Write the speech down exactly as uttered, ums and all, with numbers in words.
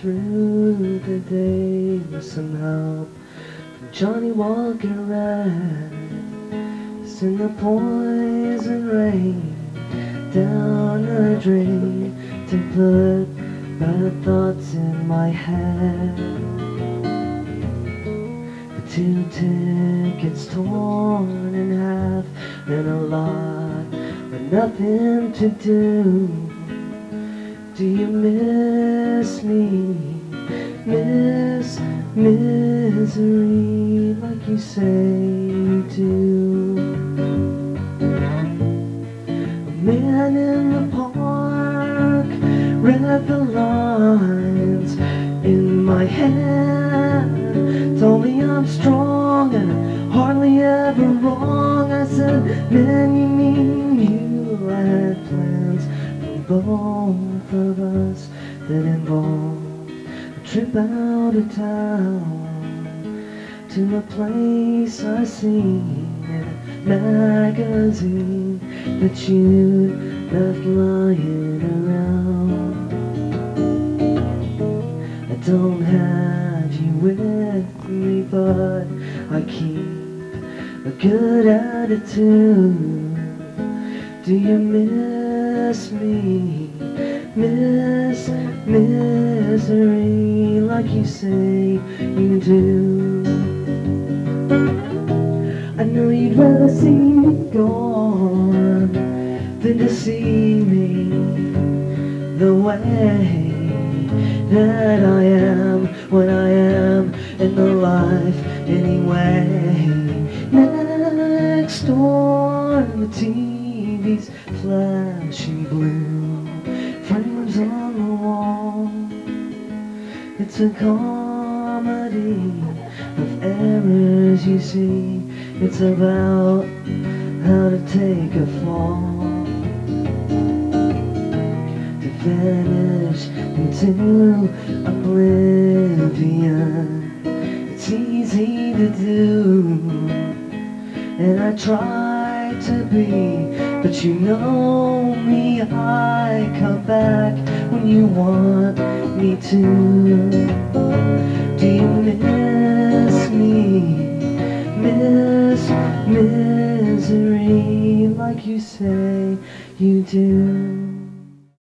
through the day with some help from Johnny Walker Red. Send the poison rain down the drain to put bad thoughts in my head. The two tickets torn in half and a lot but nothing to do. Do you miss me? Miss misery like you say you do. A man in the park read the lines in my head, told me I'm strong and hardly ever wrong. I said, man, you mean you had plans for both of us that involved a trip out of town to a place I seen in a magazine that you left lying around. I don't have you with me, but I keep a good attitude. Do you miss me? Miss misery like you say you do. I know you'd rather see me gone than to see me the way that I am when I am in the life anyway. Next door the T V's flashing blue, frames on the wall. It's a comedy of errors, you see. It's about how to take a fall, to vanish into oblivion. It's easy to do, and I try to be, but you know me, I come back when you want me to. Do you miss me? Miss misery like you say you do.